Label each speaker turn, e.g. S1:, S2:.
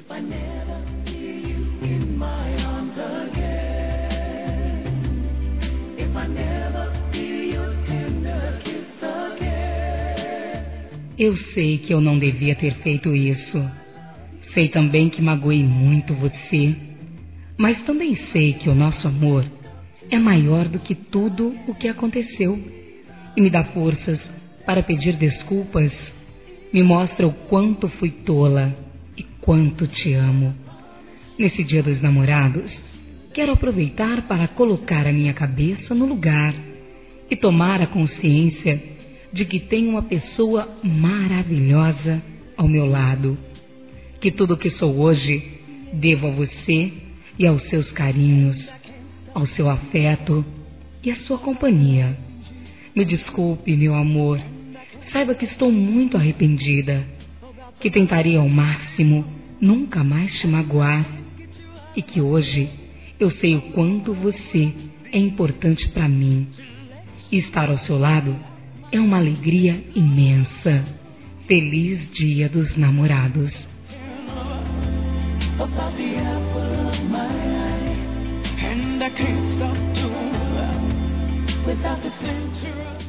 S1: I never see you in my arms again, if I never feel your tender kiss again.
S2: Eu sei que eu não devia ter feito isso. Sei também que magoei muito você. Mas também sei que o nosso amor é maior do que tudo o que aconteceu. E me dá forças para pedir desculpas. Me mostra o quanto fui tola e quanto te amo. Nesse Dia dos Namorados, quero aproveitar para colocar a minha cabeça no lugar e tomar a consciência de que tenho uma pessoa maravilhosa ao meu lado. Que tudo o que sou hoje devo a você e aos seus carinhos, ao seu afeto e à sua companhia. Me desculpe, meu amor. Saiba que estou muito arrependida, que tentarei ao máximo nunca mais te magoar e que hoje eu sei o quanto você é importante para mim. E estar ao seu lado é uma alegria imensa. Feliz Dia dos Namorados.
S1: About the apple of my eye, and I can't stop to without the center of